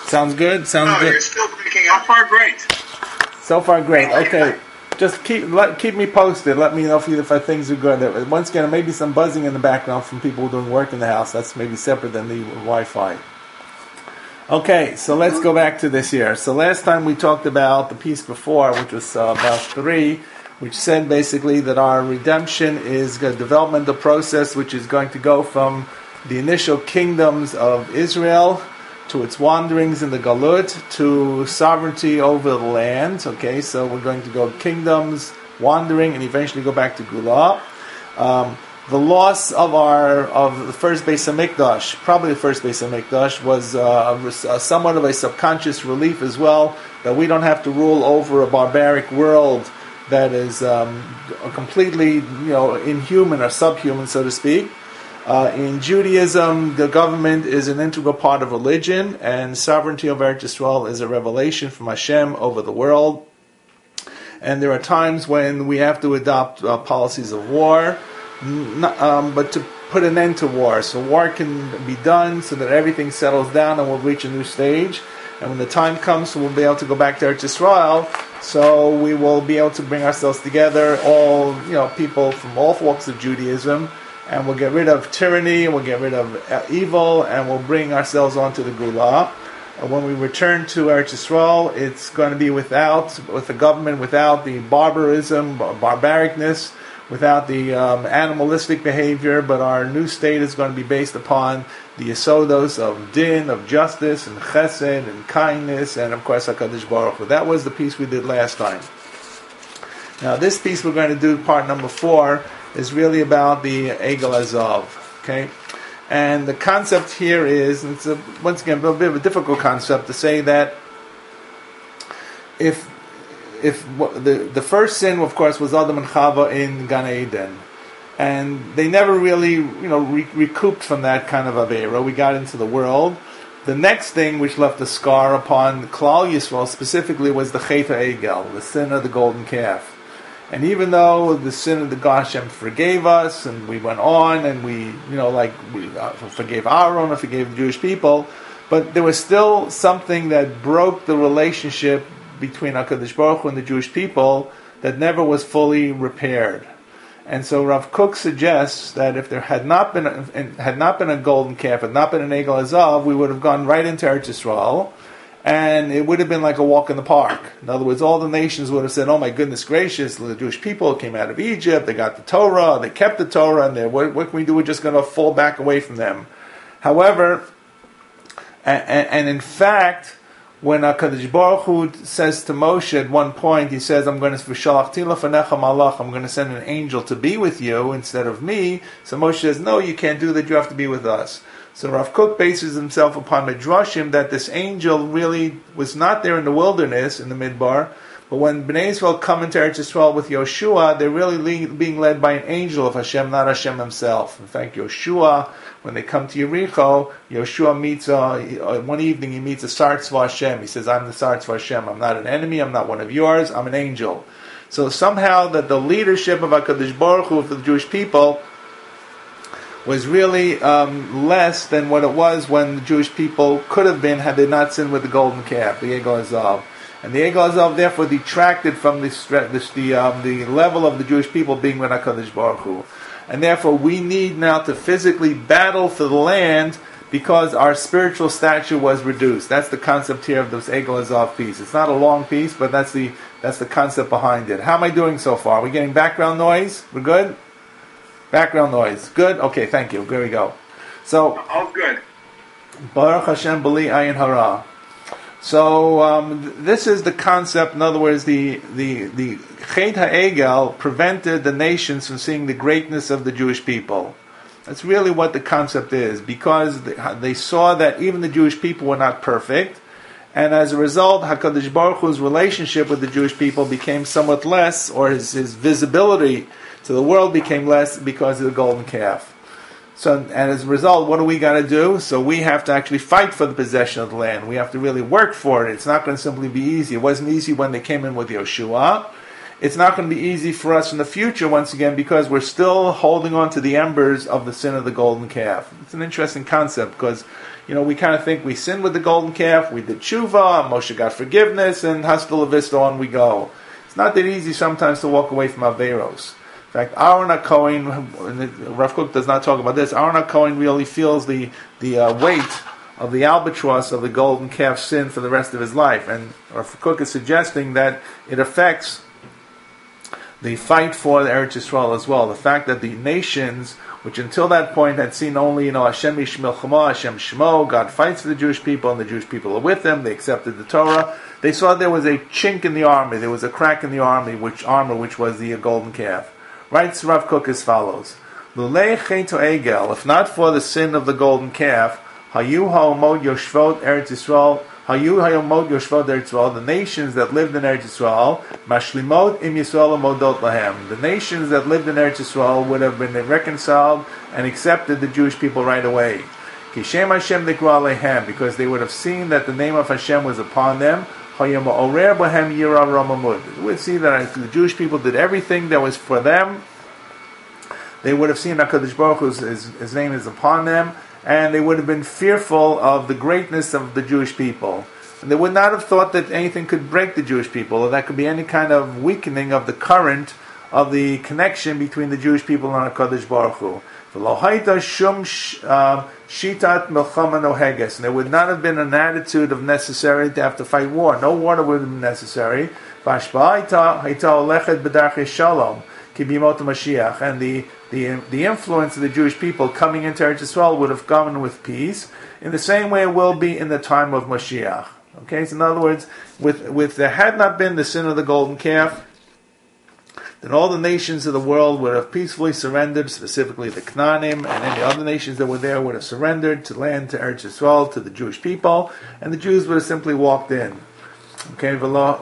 Sounds good? Sounds No, good. you're still thinking, how far great? So far, great. Okay. Just keep me posted. Let me know if things are good. Once again, maybe some buzzing in the background from people doing work in the house. That's maybe separate than the Wi-Fi. Okay, so let's go back to this here. So last time we talked about the piece before, which was about 3, which said basically that our redemption is a developmental process which is going to go from the initial kingdoms of Israel to its wanderings in the Galut, to sovereignty over the land. Okay, so we're going to go kingdoms, wandering, and eventually go back to Gula. The loss of the first Beis Hamikdash, probably the first Beis Hamikdash, was somewhat of a subconscious relief as well, that we don't have to rule over a barbaric world that is completely, inhuman or subhuman, so to speak. In Judaism, the government is an integral part of religion, and sovereignty over Eretz Yisrael is a revelation from Hashem over the world. And there are times when we have to adopt policies of war, but to put an end to war. So war can be done so that everything settles down and we'll reach a new stage. And when the time comes, we'll be able to go back to Eretz Yisrael. So we will be able to bring ourselves together, all people from all walks of Judaism, and we'll get rid of tyranny, and we'll get rid of evil, and we'll bring ourselves onto the Gula. And when we return to Eretz Yisrael, it's going to be with the government, without the barbarism, barbaricness, without the animalistic behavior, but our new state is going to be based upon the yesodos of din, of justice, and chesed, and kindness, and of course HaKadosh Baruch Hu. That was the piece we did last time. Now this piece we're going to do, part number 4, is really about the Egel Azav. Okay? And the concept here is, and it's once again a bit of a difficult concept to say that if the first sin, of course, was Adam and Chava in Gan Eden, and they never really, recouped from that kind of avera. We got into the world. The next thing which left a scar upon Klal Yisrael specifically was the Chet HaEgel, the sin of the golden calf. And even though the sin of the God Hashem forgave us, and we went on, and we forgave Aaron, and forgave the Jewish people, but there was still something that broke the relationship between HaKadosh Baruch Hu and the Jewish people that never was fully repaired. And so Rav Kook suggests that if there had not been a golden calf, had not been an Egel Azav, we would have gone right into Eretz Yisrael, and it would have been like a walk in the park. In other words, all the nations would have said, "Oh my goodness gracious, the Jewish people came out of Egypt, they got the Torah, they kept the Torah, and what can we do? We're just going to fall back away from them." However, and in fact, when HaKadosh Baruch Hu says to Moshe at one point, he says, I'm going to send an angel to be with you instead of me. So Moshe says, no, you can't do that, you have to be with us. So Rav Kook bases himself upon Midrashim that this angel really was not there in the wilderness, in the Midbar, but when Bnei Israel come into Eretz Yisrael with Yoshua, they're really being led by an angel of Hashem, not Hashem himself. In fact, Yoshua, when they come to Yericho, Yoshua meets, one evening he meets a Sartzva Hashem. He says, I'm the Sartzva Hashem. I'm not an enemy, I'm not one of yours, I'm an angel. So somehow that the leadership of HaKadosh Baruch Hu for the Jewish people was really less than what it was when the Jewish people could have been had they not sinned with the golden calf, the Egel Azav. And the Egel Azav therefore detracted from the level of the Jewish people being with HaKadosh Baruch Hu. And therefore we need now to physically battle for the land because our spiritual stature was reduced. That's the concept here of this Egel Azav piece. It's not a long piece, but that's the concept behind it. How am I doing so far? Are we getting background noise? We're good? Background noise. Good? Okay, thank you. There we go. So, all good. Baruch Hashem B'li Ayin Hara. So this is the concept. In other words, the Chet HaEgel prevented the nations from seeing the greatness of the Jewish people. That's really what the concept is, because they saw that even the Jewish people were not perfect, and as a result, HaKadosh Baruch Hu's relationship with the Jewish people became somewhat less, or his visibility to the world became less because of the golden calf. So, and as a result, what do we got to do? So we have to actually fight for the possession of the land. We have to really work for it. It's not going to simply be easy. It wasn't easy when they came in with Yoshua. it's not going to be easy for us in the future, once again, because we're still holding on to the embers of the sin of the golden calf. It's an interesting concept, because, we kind of think we sinned with the golden calf, we did tshuva, Moshe got forgiveness, and hasta la vista, on we go. It's not that easy sometimes to walk away from Averos. In fact, Aaron HaKohen, Rav Kook does not talk about this, Aaron HaKohen really feels the weight of the albatross of the golden calf sin for the rest of his life. And Rav Kook is suggesting that it affects the fight for the Eretz Yisrael as well. The fact that the nations, which until that point had seen only, Hashem Ish Milchama, Hashem Shmo, God fights for the Jewish people, and the Jewish people are with them, they accepted the Torah. They saw there was a chink in the army, there was a crack in the armor, which was the golden calf. Writes Rav Kook as follows: Lulei Cheto Egel, if not for the sin of the golden calf, Hayu Ha'omod Yoshvot Eretz Yisrael, the nations that lived in Eretz Yisrael, Mashlimot im Yisrael Modot Lahem, the nations that lived in Eretz Yisrael would have been reconciled and accepted the Jewish people right away. Kishem Hashem Nikra Alehem, because they would have seen that the name of Hashem was upon them. We would see that the Jewish people did everything that was for them. They would have seen HaKadosh Baruch Hu, his name is upon them, and they would have been fearful of the greatness of the Jewish people. And they would not have thought that anything could break the Jewish people, or that could be any kind of weakening of the current of the connection between the Jewish people and HaKadosh Baruch Hu. And there would not have been an attitude of necessary to have to fight war. No war would have been necessary. And the influence of the Jewish people coming into Eretz Yisrael would have gone with peace, in the same way it will be in the time of Mashiach. Okay, so in other words, with there had not been the sin of the golden calf, then all the nations of the world would have peacefully surrendered, specifically the Knaanim, and any other nations that were there would have surrendered to land, to Eretz Yisrael, to the Jewish people, and the Jews would have simply walked in. Okay,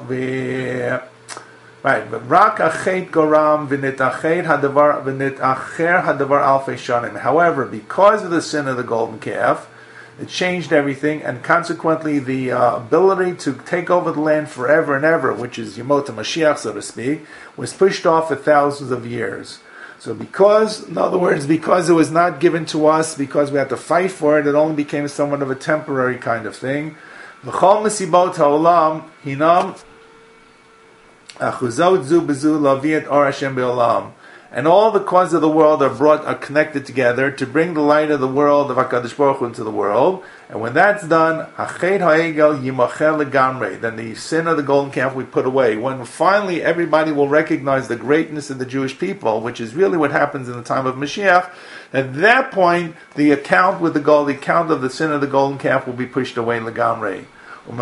right, but rak achet goram v'nitacher hadavar alfei shanim. However, because of the sin of the golden calf, it changed everything, and consequently the ability to take over the land forever and ever, which is Yemot HaMashiach, so to speak, was pushed off for thousands of years. So because it was not given to us, because we had to fight for it, it only became somewhat of a temporary kind of thing. V'chol mesibot ha'olam hinam achuzot zu bezu laviet or Hashem be'olam. And all the causes of the world are connected together to bring the light of the world of HaKadosh Baruch Hu into the world. And when that's done, then the sin of the golden calf we put away. When finally everybody will recognize the greatness of the Jewish people, which is really what happens in the time of Mashiach, at that point the account of the sin of the golden calf will be pushed away legamrei. And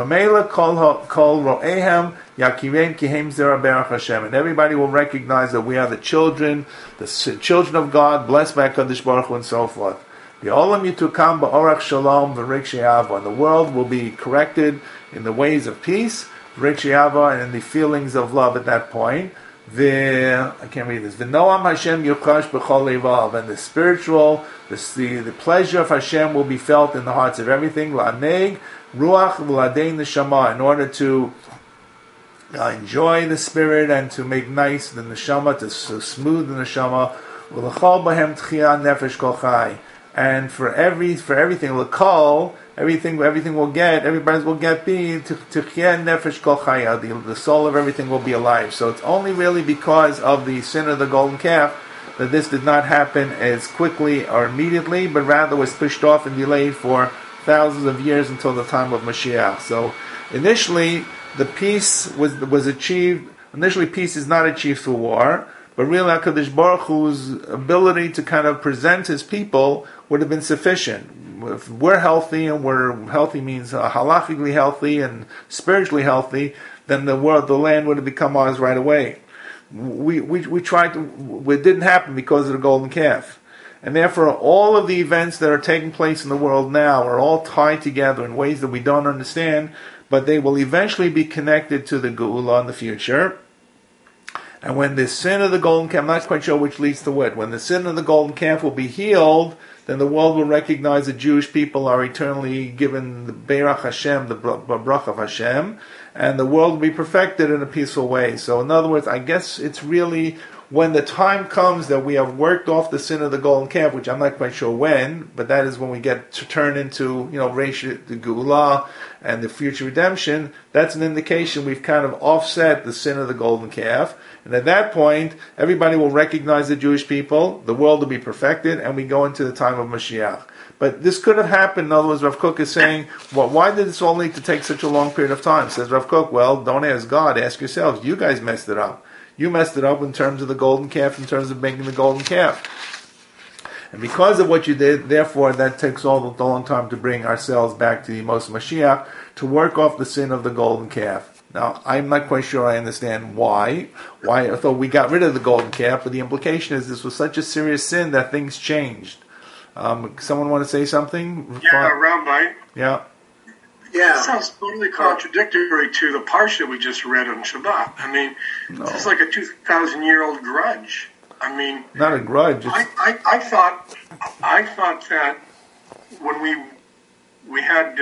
everybody will recognize that we are the children of God, blessed by HaKadosh Baruch Hu, and so forth. And the world will be corrected in the ways of peace, and in the feelings of love at that point. I can't read this. And the spiritual, the pleasure of Hashem will be felt in the hearts of everything. Ruach v'ladein neshama, in order to enjoy the spirit and to make nice the neshama, to smooth the neshama. V'lechol bahem tchiyah nefesh kol chai, and for everything l'kol, everything will get, everybody will get tchiyah nefesh kol chai, the soul of everything will be alive. So it's only really because of the sin of the golden calf that this did not happen as quickly or immediately, but rather was pushed off and delayed for thousands of years until the time of Mashiach. So initially the peace was achieved. Initially peace is not achieved through war, but really HaKadosh Baruch Hu's ability to kind of present his people would have been sufficient. If we're healthy, and we're healthy means halachically healthy and spiritually healthy, then the land would have become ours right away. We tried to. It didn't happen because of the golden calf. And therefore, all of the events that are taking place in the world now are all tied together in ways that we don't understand, but they will eventually be connected to the Geula in the future. And when the sin of the golden calf, I'm not quite sure which leads to what, when the sin of the golden calf will be healed, then the world will recognize that Jewish people are eternally given the Beirach Hashem, the Brach of Hashem, and the world will be perfected in a peaceful way. So in other words, I guess it's really when the time comes that we have worked off the sin of the golden calf, which I'm not quite sure when, but that is when we get to turn into, Reish the Geulah and the future redemption. That's an indication we've kind of offset the sin of the golden calf. And at that point, everybody will recognize the Jewish people, the world will be perfected, and we go into the time of Mashiach. But this could have happened. In other words, Rav Kook is saying, well, why did this all need to take such a long period of time? Says Rav Kook, well, don't ask God, ask yourselves. You guys messed it up. You messed it up in terms of the golden calf, in terms of making the golden calf. And because of what you did, therefore, that takes all the long time to bring ourselves back to the Mos Mashiach, to work off the sin of the golden calf. Now, I'm not quite sure I understand why. I thought we got rid of the golden calf, but the implication is this was such a serious sin that things changed. Someone want to say something? Yeah, Rabbi. Yeah. Yeah. That sounds totally contradictory to the parsha we just read on Shabbat. I mean, This is like a 2,000-year-old grudge. I mean, not a grudge. I thought that when we had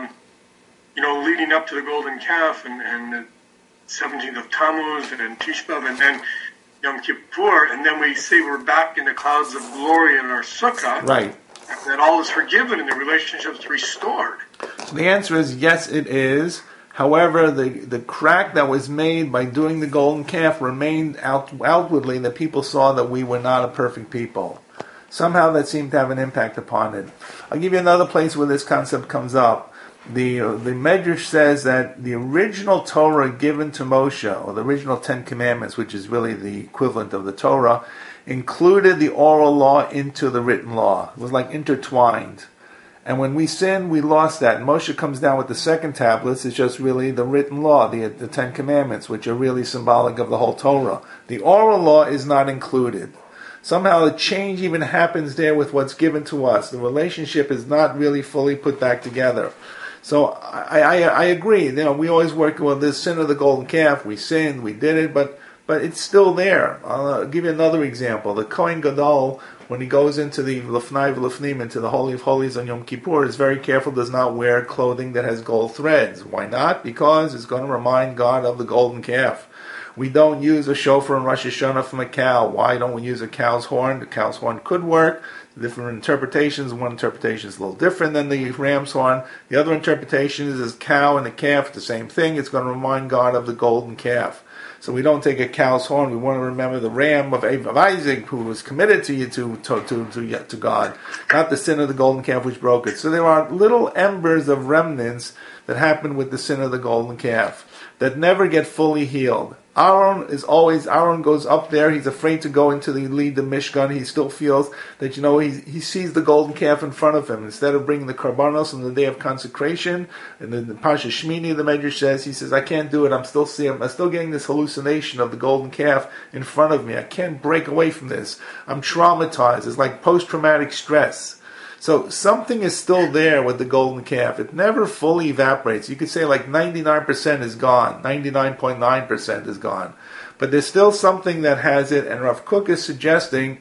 leading up to the golden calf and the 17th of Tammuz and Tisha B'av and then Yom Kippur, and then we say we're back in the clouds of glory in our sukkah. Right. And that all is forgiven and the relationship's restored. So the answer is yes, it is. However, the crack that was made by doing the golden calf remained outwardly, that people saw that we were not a perfect people. Somehow that seemed to have an impact upon it. I'll give you another place where this concept comes up. The Medrash says that the original Torah given to Moshe, or the original 10 Commandments, which is really the equivalent of the Torah, included the oral law into the written law. It was like intertwined. And when we sin, we lost that. And Moshe comes down with the second tablets. It's just really the written law, the 10 Commandments, which are really symbolic of the whole Torah. The oral law is not included. Somehow a change even happens there with what's given to us. The relationship is not really fully put back together. So I agree. We always work with this sin of the golden calf. We sinned, we did it, but it's still there. I'll give you another example. The Kohen Gadol, when he goes into the Lefnai V'Lefnim, into the Holy of Holies on Yom Kippur, is very careful, does not wear clothing that has gold threads. Why not? Because it's going to remind God of the golden calf. We don't use a shofar in Rosh Hashanah from a cow. Why don't we use a cow's horn? The cow's horn could work. Different interpretations. One interpretation is a little different than the ram's horn. The other interpretation is cow and the calf, the same thing. It's going to remind God of the golden calf. So we don't take a cow's horn. We want to remember the ram of Isaac, who was committed to God, not the sin of the golden calf which broke it. So there are little embers of remnants that happen with the sin of the golden calf that never get fully healed. Aaron goes up there. He's afraid to go into lead the Mishkan. He still feels that, he sees the golden calf in front of him. Instead of bringing the Karbanos on the day of consecration, and then the Pasha Shmini, the Medrash says, I can't do it. I'm still getting this hallucination of the golden calf in front of me. I can't break away from this. I'm traumatized. It's like post-traumatic stress. So something is still there with the golden calf. It never fully evaporates. You could say like 99% is gone, 99.9% is gone. But there's still something that has it, and Rav Kook is suggesting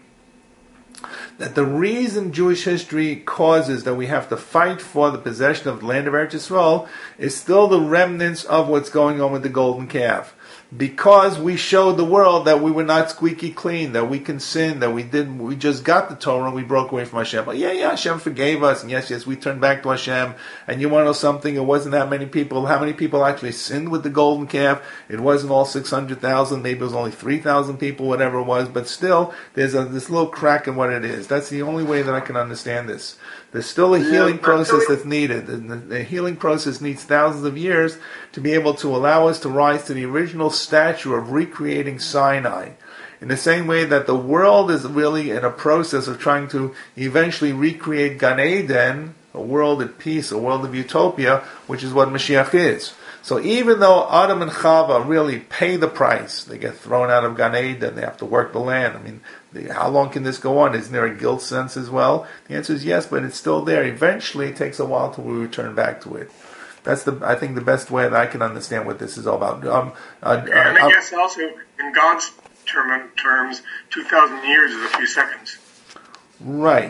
that the reason Jewish history causes that we have to fight for the possession of the land of Eretz Yisrael is still the remnants of what's going on with the golden calf. Because we showed the world that we were not squeaky clean, that we can sin, that we just got the Torah and we broke away from Hashem. But yeah, Hashem forgave us, and yes, we turned back to Hashem. And you want to know something? It wasn't that many people. How many people actually sinned with the golden calf? It wasn't all 600,000. Maybe it was only 3,000 people, whatever it was. But still, there's this little crack in what it is. That's the only way that I can understand this. There's still a healing process that's needed. And the healing process needs thousands of years to be able to allow us to rise to the original stature of recreating Sinai. In the same way that the world is really in a process of trying to eventually recreate Gan Eden, a world at peace, a world of utopia, which is what Mashiach is. So even though Adam and Chava really pay the price, they get thrown out of Gan Eden, they have to work the land. I mean, how long can this go on? Isn't there a guilt sense as well? The answer is yes, but it's still there. Eventually, it takes a while till we return back to it. That's I think the best way that I can understand what this is all about. And I guess also in God's terms, 2,000 years is a few seconds. Right.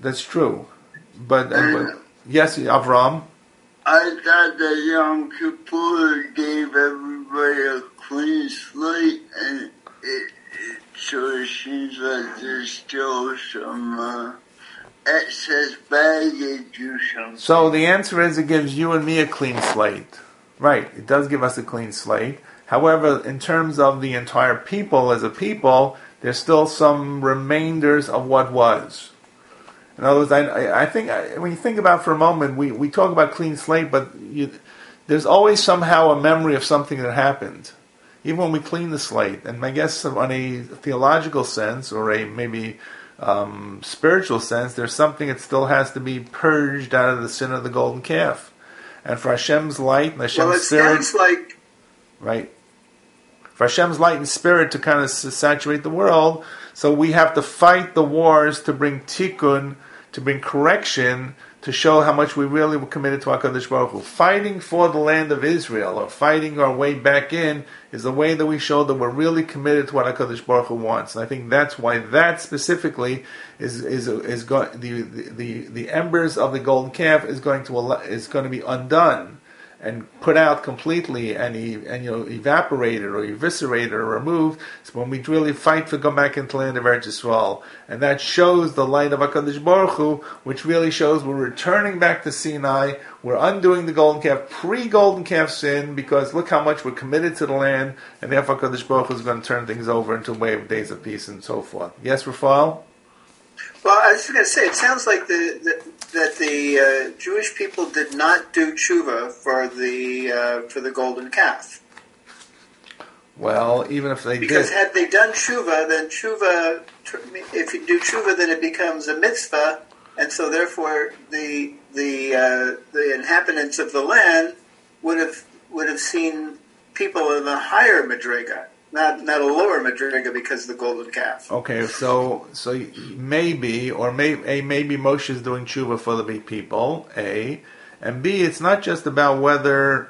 That's true. But yes, Avram. I thought that Yom Kippur gave everybody a clean slate, and it sort of seems like there's still some excess baggage or something. So the answer is it gives you and me a clean slate. Right, it does give us a clean slate. However, in terms of the entire people as a people, there's still some remainders of what was. In other words, I think when you think about it for a moment, we talk about clean slate, but there's always somehow a memory of something that happened, even when we clean the slate. And I guess on a theological sense or a maybe spiritual sense, there's something that still has to be purged out of the sin of the golden calf. And for Hashem's light and Hashem's spirit, sounds like right? For Hashem's light and spirit to kind of saturate the world, so we have to fight the wars to bring tikkun, to bring correction, to show how much we really were committed to HaKadosh Baruch Hu. Fighting for the land of Israel, or fighting our way back in, is the way that we show that we're really committed to what HaKadosh Baruch Hu wants. And I think that's why that specifically is going, the embers of the golden calf is going to be undone and put out completely and evaporated or eviscerated or removed. So when we really fight to go back into the land of Eretz Yisrael, and that shows the light of HaKadosh Baruch Hu, which really shows we're returning back to Sinai, we're undoing the golden calf, pre-golden calf sin, because look how much we're committed to the land, and therefore HaKadosh Baruch Hu is going to turn things over into a way of days of peace and so forth. Yes, Rafael? Well, I was going to say, it sounds like that the Jewish people did not do tshuva for the golden calf. Well, even if they because did, had they done tshuva, then tshuva, if you do tshuva, then it becomes a mitzvah, and so therefore the inhabitants of the land would have seen people in a higher madrega. Not a lower madriga because of the golden calf. Okay, so maybe Moshe is doing tshuva for the people, A, and B, it's not just about whether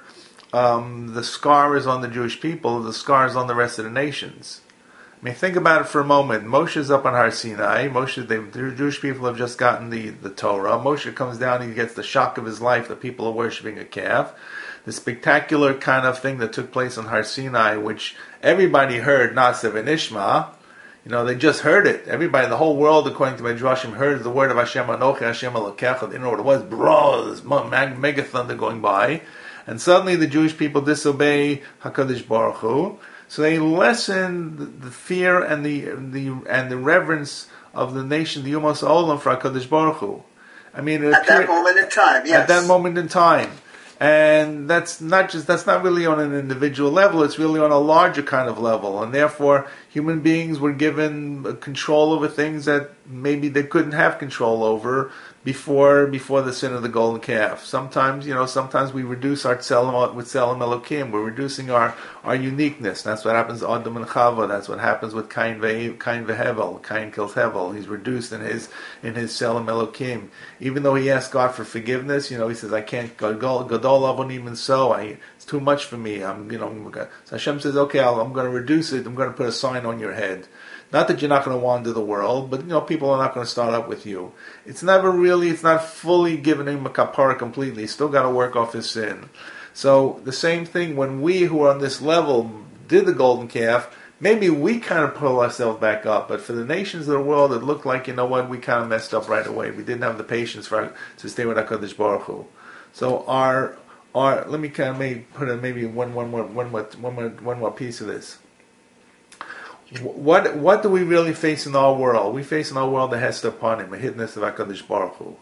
the scar is on the Jewish people, the scar is on the rest of the nations. I mean, think about it for a moment. Moshe is up on Har Sinai. The Jewish people have just gotten the Torah. Moshe comes down, he gets the shock of his life that people are worshiping a calf. The spectacular kind of thing that took place on Har Sinai, which everybody heard, Nasev and Ishma. They just heard it. Everybody, the whole world, according to Midrashim, heard the word of Hashem, Anochi Hashem Elokecha. They didn't know what it was. Bro, this mega thunder going by. And suddenly the Jewish people disobey HaKadosh Baruch Hu. So they lessen the fear and the reverence of the nation, the Umos Olam, for HaKadosh Baruch Hu. I mean, at that moment in time, yes. At that moment in time. And that's not really on an individual level, it's really on a larger kind of level. And therefore, human beings were given control over things that maybe they couldn't have control over before the sin of the golden calf. Sometimes we reduce our tselem with Tselem Elokim. We're reducing our uniqueness. That's what happens to Adam and Chava. That's what happens with Cain veHevel. Cain kills Hevel. He's reduced in his Tselem Elokim. Even though he asks God for forgiveness, he says, I can't Gadol Avonim and so it's too much for me. So Hashem says, okay, I'm going to reduce it. I'm going to put a sign on your head. Not that you're not going to wander the world, but people are not going to start up with you. It's not fully given him a kapara completely. He's still got to work off his sin. So the same thing, when we who are on this level did the golden calf, maybe we kind of pull ourselves back up. But for the nations of the world, it looked like, we kind of messed up right away. We didn't have the patience to stay with HaKadosh Baruch Hu. So let me kind of maybe put in maybe one more piece of this. What do we really face in our world? We face in our world the Hester upon him, a hiddenness of HaKadosh Baruch Hu.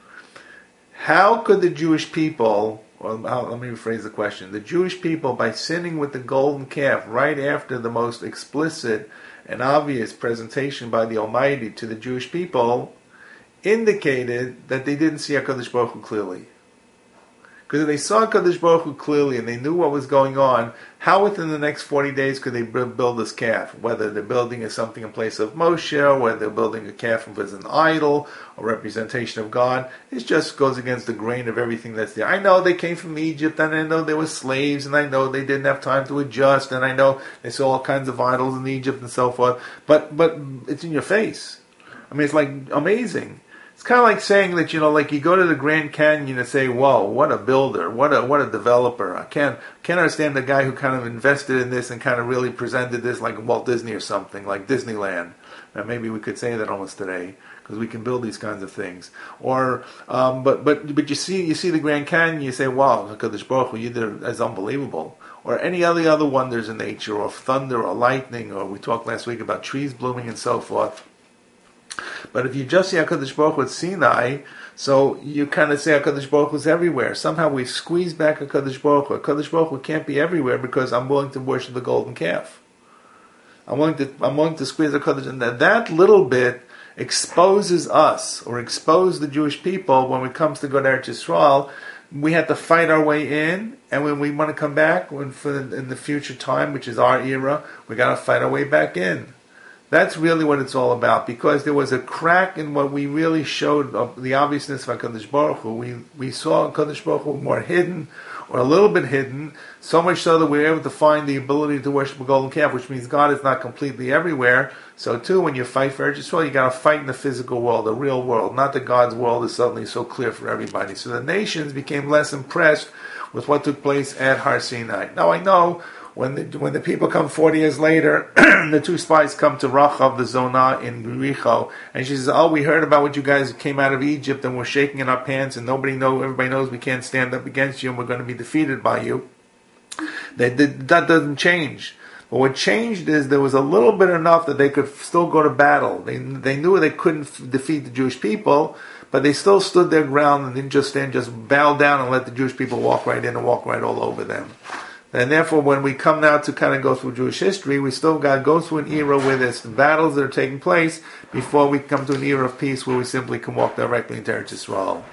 How could the Jewish people, let me rephrase the question, the Jewish people, by sinning with the golden calf right after the most explicit and obvious presentation by the Almighty to the Jewish people, indicated that they didn't see HaKadosh Baruch Hu clearly? Because if they saw HaKadosh Baruch Hu clearly and they knew what was going on, how within the next 40 days could they build this calf? Whether they're building something in place of Moshe, or whether they're building a calf as an idol, a representation of God, it just goes against the grain of everything that's there. I know they came from Egypt, and I know they were slaves, and I know they didn't have time to adjust, and I know they saw all kinds of idols in Egypt and so forth, but it's in your face. I mean, it's like amazing. It's kind of like saying that, like you go to the Grand Canyon and say, "Whoa, what a builder, what a developer." I can't understand the guy who kind of invested in this and kind of really presented this like Walt Disney or something, like Disneyland. Now maybe we could say that almost today because we can build these kinds of things. Or, but you see the Grand Canyon, you say, "Wow, HaKadosh Baruch Hu, you did it as unbelievable." Or any other wonders in nature, or thunder, or lightning, or we talked last week about trees blooming and so forth. But if you just see HaKadosh Baruch Hu at Sinai, so you kind of say HaKadosh Baruch Hu is everywhere. Somehow we squeeze back HaKadosh Baruch Hu. HaKadosh Baruch Hu can't be everywhere because I'm willing to worship the golden calf. I'm willing to squeeze HaKadosh, and that little bit exposes us, or expose the Jewish people when it comes to go to Eretz Yisrael. We have to fight our way in, and when we want to come back in the future time, which is our era, we got to fight our way back in. That's really what it's all about, because there was a crack in what we really showed of the obviousness of HaKadosh Baruch Hu. We saw HaKadosh Baruch Hu more hidden, or a little bit hidden, so much so that we were able to find the ability to worship a golden calf, which means God is not completely everywhere. So too, when you fight for Eretz Yisrael, you got to fight in the physical world, the real world, not that God's world is suddenly so clear for everybody. So the nations became less impressed with what took place at Har Sinai. Now I know, when the people come 40 years later, the two spies come to Rachav the Zonah in Yericho, and she says, "Oh, we heard about what you guys came out of Egypt, and we're shaking in our pants, and everybody knows we can't stand up against you, and we're going to be defeated by you." That doesn't change. But what changed is there was a little bit enough that they could still go to battle. They knew they couldn't defeat the Jewish people, but they still stood their ground and didn't just bow down and let the Jewish people walk right in and walk right all over them. And therefore, when we come now to kind of go through Jewish history, we still got to go through an era where there's battles that are taking place before we come to an era of peace where we simply can walk directly into Eretz Yisrael.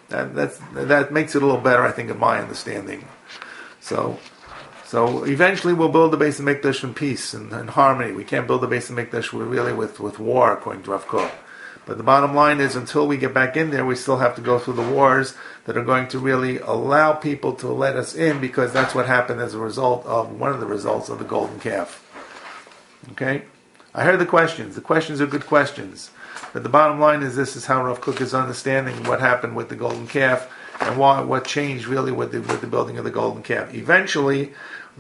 That makes it a little better, I think, in my understanding. So eventually we'll build the base of Mikdash in peace and harmony. We can't build the base of Mikdash really with war, according to Rav Kook. But the bottom line is, until we get back in there, we still have to go through the wars that are going to really allow people to let us in, because that's what happened as a result of one of the results of the golden calf. Okay? I heard the questions. The questions are good questions. But the bottom line is, this is how Rav Kook is understanding what happened with the golden calf and what changed really with the building of the golden calf. Eventually,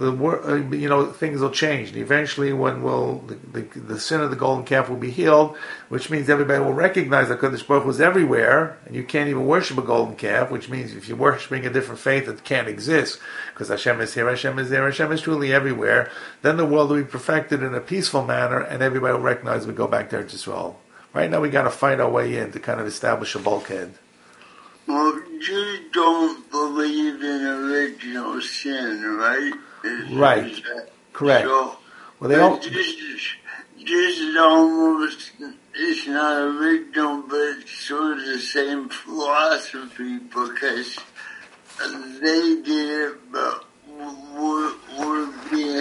things will change. And eventually, when the sin of the golden calf will be healed, which means everybody will recognize that HaKadosh Baruch Hu is everywhere, and you can't even worship a golden calf, which means if you're worshiping a different faith, it can't exist, because Hashem is here, Hashem is there, Hashem is truly everywhere. Then the world will be perfected in a peaceful manner, and everybody will recognize we go back to Eretz Yisrael. Right now, we got to fight our way in to kind of establish a bulkhead. Well, Jews don't believe in original sin, right? Right. Correct. So, well, they don't. Just almost, it's not original, but it's sort of the same philosophy, because they did it, but we're being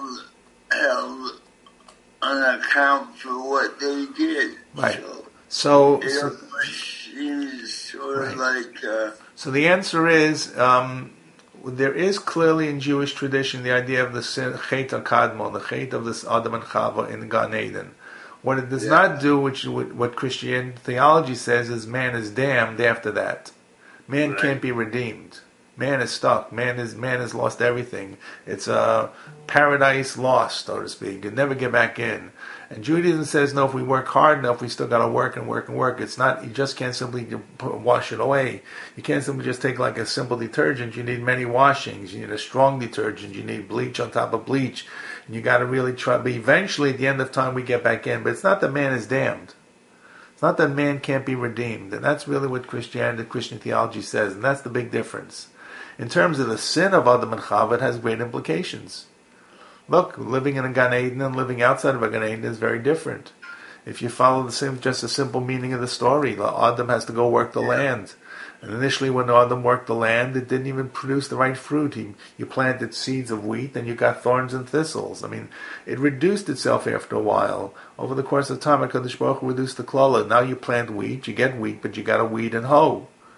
held on account for what they did. Right. So it seems sort of like. So the answer is, there is clearly in Jewish tradition the idea of the sin, Chet HaKadmon, the Chet of this Adam and Chava in Gan Eden. What it does not do, which what Christian theology says, is man is damned after that. Man can't be redeemed. Man is stuck. Man has lost everything. It's a paradise lost, so to speak. You never get back in. And Judaism says, no, if we work hard enough, we still got to work and work and work. It's not, you just can't simply wash it away. You can't simply just take like a simple detergent. You need many washings. You need a strong detergent. You need bleach on top of bleach. And you got to really try. But eventually, at the end of time, we get back in. But it's not that man is damned. It's not that man can't be redeemed. And that's really what Christianity, Christian theology says. And that's the big difference. In terms of the sin of Adam and Chava, it has great implications. Look, living in a Gan Eden and living outside of a Gan Eden is very different. If you follow just a simple meaning of the story, Adam has to go work the land. And initially when Adam worked the land, it didn't even produce the right fruit. You planted seeds of wheat and you got thorns and thistles. I mean, it reduced itself after a while. Over the course of time, HaKadosh Baruch Hu reduced the klala. Now you plant wheat, you get wheat, but you got to weed and hoe.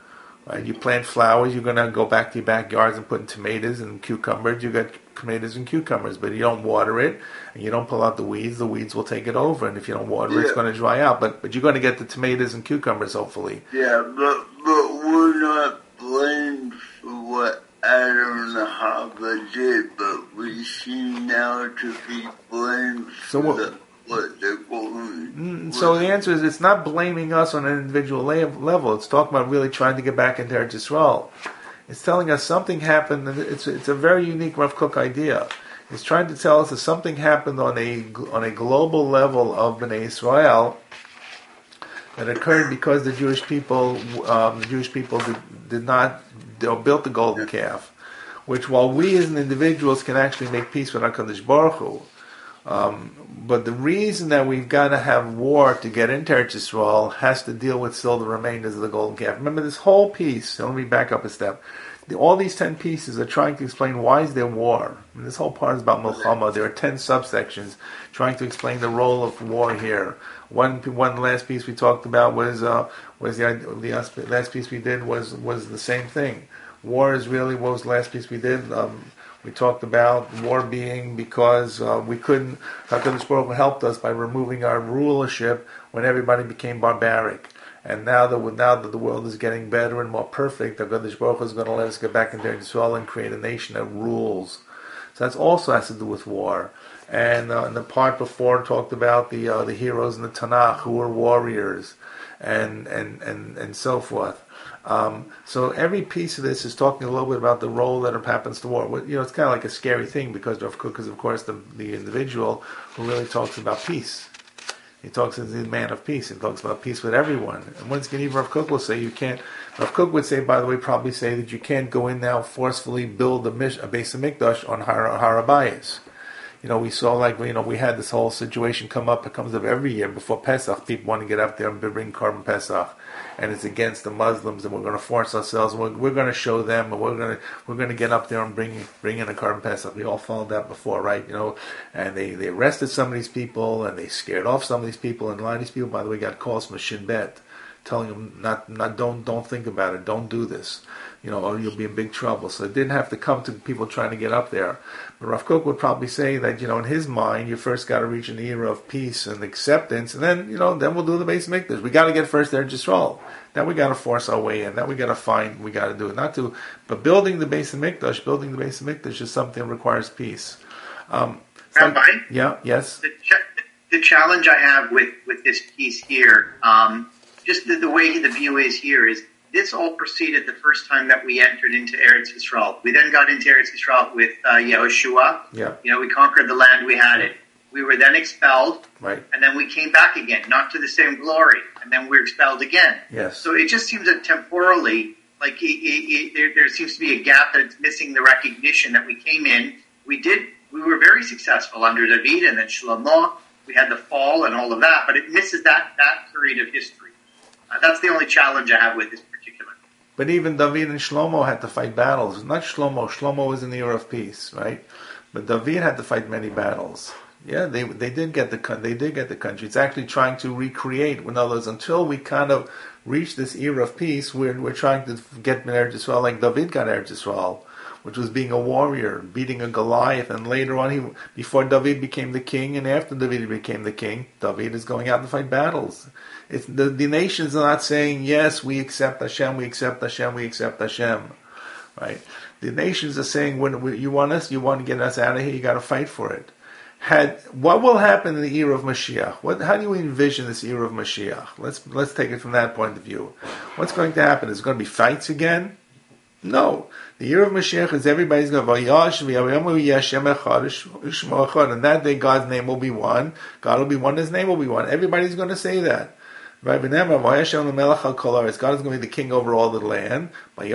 Right? You plant flowers, you're going to go back to your backyards and put in tomatoes and cucumbers. You got tomatoes and cucumbers, but you don't water it and you don't pull out the weeds will take it over. And if you don't water it, it's going to dry out. But you're going to get the tomatoes and cucumbers, hopefully. Yeah, but we're not blamed for what Adam and Hava did, but we seem now to be blamed for what they're going. So the answer is, it's not blaming us on an individual level. It's talking about really trying to get back into Eretz Yisrael. It's telling us something happened. And it's a very unique Rav Kook idea. It's trying to tell us that something happened on a global level of Bnei Israel that occurred because the Jewish people did not built the golden calf, which, while we as individuals can actually make peace with HaKadosh Baruch Hu, but the reason that we've got to have war to get into Eretz Yisrael has to deal with still the remainders of the golden calf. Remember, this whole piece, so let me back up a step. All these 10 pieces are trying to explain why is there war. And this whole part is about Milchama. There are 10 subsections trying to explain the role of war here. One last piece we talked about was the last piece we did was the same thing. War is really, what was the last piece we did? We talked about war being because we couldn't, HaKadosh Baruch Hu helped us by removing our rulership when everybody became barbaric. And now that the world is getting better and more perfect, HaKadosh Baruch Hu is going to let us get back into Israel and create a nation that rules. So that also has to do with war. And in the part before talked about the heroes in the Tanakh who were warriors and so forth. So every piece of this is talking a little bit about the role that happens to war. It's kind of like a scary thing because Rav Kook is, of course, the individual who really talks about peace. He talks as the man of peace. He talks about peace with everyone. And once again, even Rav Kook will say you can't. Rav Kook would say, by the way, probably say that you can't go in now forcefully build a Beis Hamikdash on Har HaBayis. We saw we had this whole situation come up. It comes up every year before Pesach. People want to get up there and bring Korban Pesach, and it's against the Muslims, and we're going to force ourselves. And we're going to show them, and we're going to get up there and bring in a Korban Pesach. We all followed that before, right? And they arrested some of these people, and they scared off some of these people, and a lot of these people, by the way, got calls from Shin Bet, telling them don't think about it, don't do this. Or you'll be in big trouble. So it didn't have to come to people trying to get up there. But Rav Kook would probably say that, in his mind, you first got to reach an era of peace and acceptance, and then we'll do the Beis Hamikdash. We got to get first there in Yisrael. Then we got to force our way in. Then we got to find, we got to do it. But building the Beis Hamikdash is something that requires peace. Rabbi? Yeah, yes? The challenge I have with this piece here, just the way the view is here is, this all proceeded the first time that we entered into Eretz Yisrael. We then got into Eretz Yisrael with Yehoshua. Yeah. We conquered the land, we had it. We were then expelled, right, and then we came back again, not to the same glory, and then we were expelled again. Yes. So it just seems that temporally, there seems to be a gap that's missing the recognition that we came in. We were very successful under David and then Shlomo. We had the fall and all of that, but it misses that period of history. That's the only challenge I have with this particular. But even David and Shlomo had to fight battles. Not Shlomo. Shlomo was in the era of peace, right? But David had to fight many battles. Yeah, they did get the country. It's actually trying to recreate. In other words, until we kind of reach this era of peace, we're trying to get Eretz Yisrael like David got Eretz Yisrael, which was being a warrior, beating a Goliath, and later on, before David became the king, and after David became the king, David is going out to fight battles. It's the nations are not saying, yes, we accept Hashem, we accept Hashem, we accept Hashem, right? The nations are saying, when you want to get us out of here, you got to fight for it. What will happen in the era of Mashiach? How do you envision this era of Mashiach? Let's take it from that point of view. What's going to happen? Is it going to be fights again? No. The year of Mashiach is everybody's going to Vayash v'yavayam echad, and that day God's name will be one. God will be one, His name will be one. Everybody's going to say that. Right? God is going to be the king over all the land.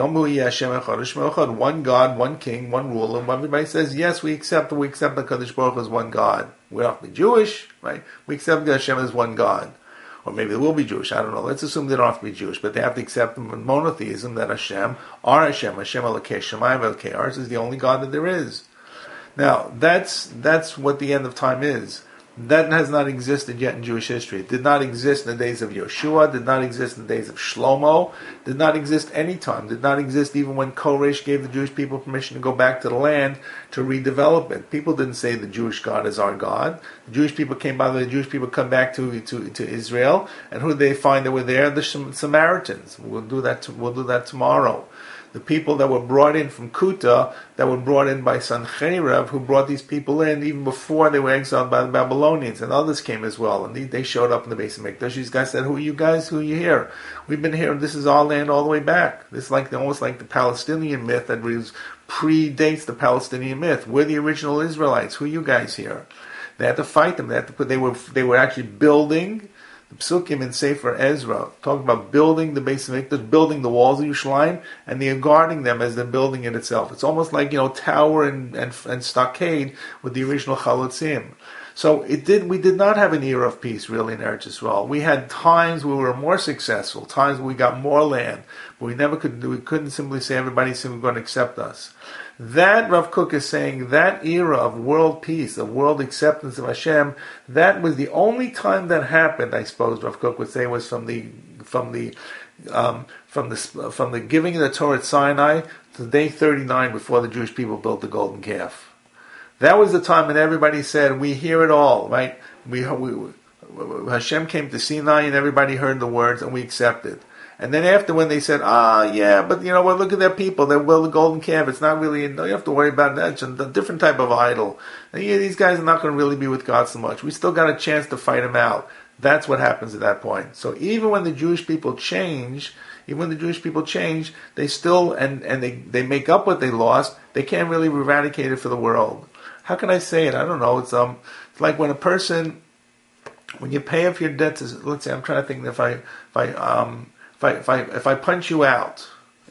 One God, one king, one ruler. And everybody says, yes, we accept the Kadosh Baruch Hu as one God. We don't have to be Jewish, right? We accept Hashem as one God. Or maybe they will be Jewish, I don't know. Let's assume they don't have to be Jewish, but they have to accept the monotheism that Hashem Hashem Elokei Shemayim Elokei Aretz is the only God that there is. Now, that's what the end of time is. That has not existed yet in Jewish history. It did not exist in the days of Yeshua, did not exist in the days of Shlomo, did not exist any time, did not exist even when Koresh gave the Jewish people permission to go back to the land to redevelop it. People didn't say the Jewish God is our God. The Jewish people came, by the way, the Jewish people come back to Israel, and who did they find that were there? The Samaritans. We'll do that tomorrow. The people that were brought in from Kuta, that were brought in by Sancheriv, who brought these people in even before they were exiled by the Babylonians, and others came as well, and they showed up in the base of Mikdash. These guys said, "Who are you guys? Who are you here? We've been here. This is our land all the way back." This is almost like the Palestinian myth that predates the Palestinian myth. We're the original Israelites. Who are you guys here? They had to fight them. They were actually building. The Psukim in Sefer Ezra talk about building the base of Mikdash, building the walls of Yerushalayim, and they are guarding them as they're building it itself. It's almost like, tower and stockade with the original Chalutzim. So we did not have an era of peace really in Eretz Yisrael. We had times where we were more successful, times where we got more land, but we couldn't simply say everybody's simply going to accept us. That, Rav Kook is saying, that era of world peace, of world acceptance of Hashem, that was the only time that happened, I suppose Rav Kook would say, was from the giving of the Torah at Sinai to day 39 before the Jewish people built the golden calf. That was the time when everybody said, we hear it all, right? Hashem came to Sinai and everybody heard the words and we accepted. And then after, when they said, but look at their people, they build the golden calf, it's not really, you don't have to worry about that, it's a different type of idol. And these guys are not going to really be with God so much. We still got a chance to fight them out. That's what happens at that point. So even when the Jewish people change, they still, and they make up what they lost, they can't really eradicate it for the world. How can I say it? I don't know. It's like when when you pay off your debts, let's say, I'm trying to think if I punch you out,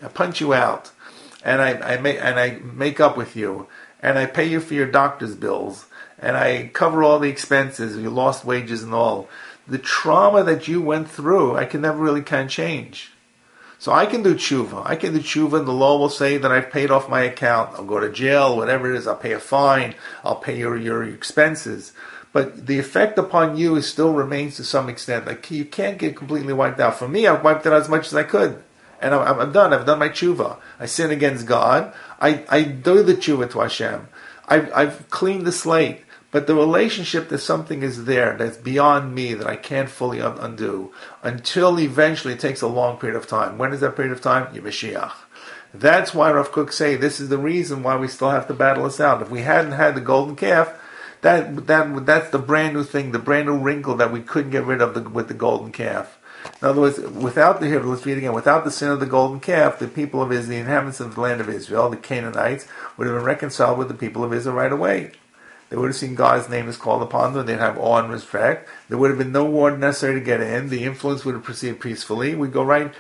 and I make up with you, and I pay you for your doctor's bills, and I cover all the expenses, your lost wages and all, the trauma that you went through, I can never really change. So I can do tshuva. And the law will say that I've paid off my account. I'll go to jail, whatever it is. I'll pay a fine. I'll pay your expenses. But the effect upon you still remains to some extent. Like, you can't get completely wiped out. For me, I've wiped it out as much as I could. And I'm done. I've done my tshuva. I sin against God. I do the tshuva to Hashem. I've cleaned the slate. But the relationship to something is there that's beyond me, that I can't fully undo. Until eventually it takes a long period of time. When is that period of time? Mashiach. That's why Rav Kook say this is the reason why we still have to battle this out. If we hadn't had the golden calf, that's the brand new thing, the brand new wrinkle that we couldn't get rid of with the golden calf. In other words, without the sin of the golden calf, the people of Israel, the inhabitants of the land of Israel, the Canaanites, would have been reconciled with the people of Israel right away. They would have seen God's name is called upon them. They'd have awe and respect. There would have been no war necessary to get in. The influence would have proceeded peacefully. We would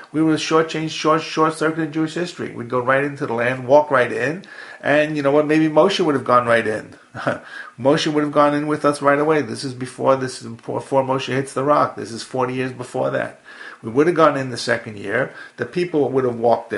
short-circuit Jewish history. We'd go right into the land, walk right in, and you know what? Maybe Moshe would have gone right in. Moshe would have gone in with us right away. This is before Moshe hits the rock. This is 40 years before that. We would have gone in the second year. The people would have walked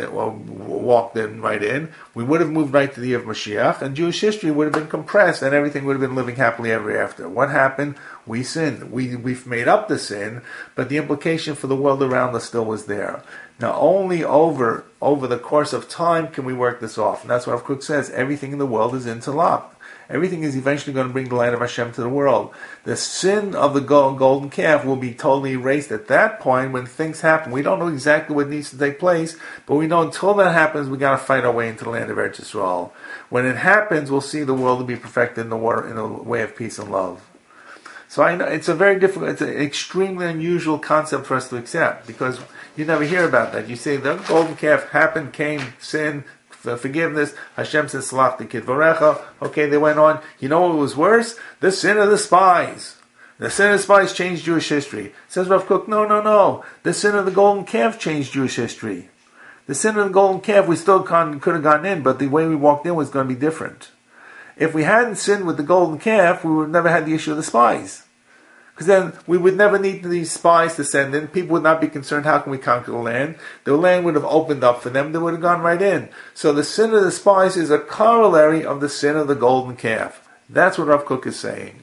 in right in. We would have moved right to the year of Mashiach, and Jewish history would have been compressed, and everything would have been living happily ever after. What happened? We sinned. We've made up the sin, but the implication for the world around us still was there. Now, only over the course of time can we work this off, and that's what Rav Kook says. Everything in the world is in Talak. Everything is eventually going to bring the light of Hashem to the world. The sin of the golden calf will be totally erased at that point when things happen. We don't know exactly what needs to take place, but we know until that happens, we got to fight our way into the land of Eretz Yisrael. When it happens, we'll see the world will be perfected in a way of peace and love. So I know it's it's an extremely unusual concept for us to accept, because you never hear about that. You say the golden calf happened, came, sin, forgiveness. Hashem says, Salach the Kidvarecha. Okay, they went on. You know what was worse? The sin of the spies. The sin of the spies changed Jewish history. Says Rav Kook, no. The sin of the golden calf changed Jewish history. The sin of the golden calf, we still could have gone in, but the way we walked in was going to be different. If we hadn't sinned with the golden calf, we would have never had the issue of the spies. Because then we would never need these spies to send in. People would not be concerned, how can we conquer the land? The land would have opened up for them. They would have gone right in. So the sin of the spies is a corollary of the sin of the golden calf. That's what Rav Kook is saying.